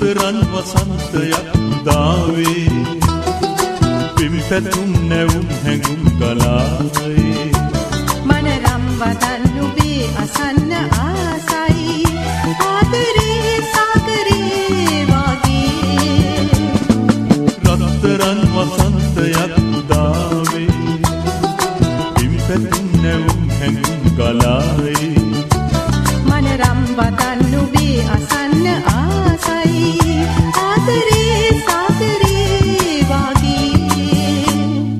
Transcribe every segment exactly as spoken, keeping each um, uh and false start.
රන් වසන්තයක් දාවේ පිම්පැතුම් නැවුම් හැඟුම් ගලාවේ මනරම් වදන් නුබේ අසන්න ආසයි ආදරේ සාගරේ වගේ රත්තරන් වසන්තයක් දාවේ පිම්පැතුම් නැවුම් හැඟුම් ගලාවේ මනරම් වදන් නුබේ අසන්න ආසයි ආදරේ සාගරේ වගේ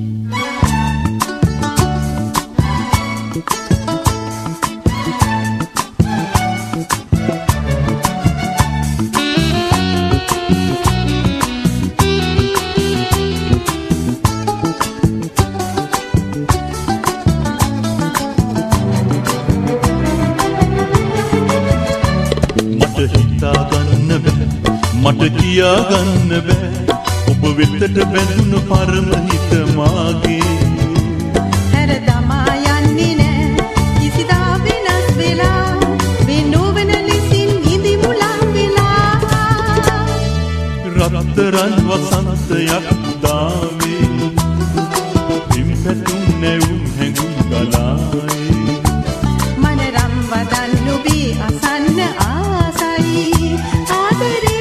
මට කියා ගන්න බෑ ඔබ වෙතට බැඳුණු පරම හිත මාගේ හැර දමා යන්නේ නෑ කිසිදා වෙනස් වෙලා මේ නොවන ලෙසින් ඉදි මුලන් වෙලා රත්තරන් වසන්තයක් දාවේ පිම්පැතුම් නැවුම් හැඟුම් ගලාවේ මනරම් වදන් නුබේ අසන්න ආසයි ආදරේ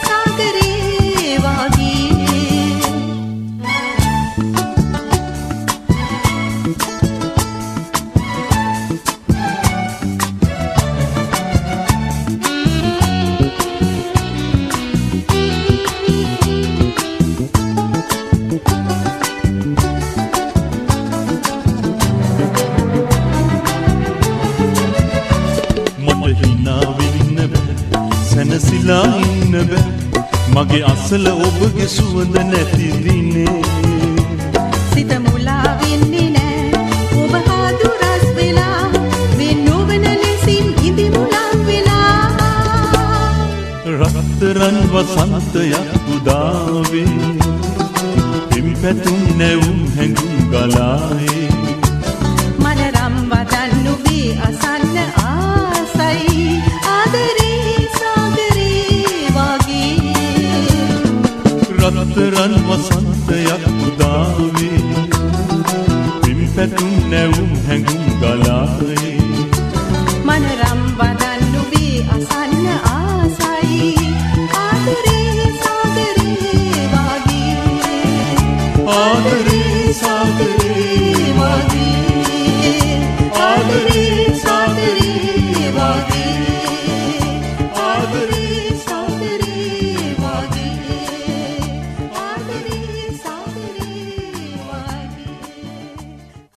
සැනසීලා ඉන්න බෑ මගේ අසල ඔබගේ සුවඳ නැති දිනේ සිත මුලා වෙන්නේ නෑ ඔබ හා දුරස් වෙලා මේ නොවන ලෙසින් ඉදි මුලන් වෙලා රත්තරන් වසන්තයක් උදාවේ පිම්පැතුම් නැවුම් හැඟුම් ගලාවේ මනරම් වදන් නුබේ අසන්න ආසයි ආදරේ රත්තරන් වසන්තයක් උදාවේ පිම්පැතුම් නැවුම් හැඟුම් ගලාවේ මනරම් වදන් නුබේ අසන්න ආසයි ආදරේ සාගරේ වගේ ආදරේ සාගරේ වගේ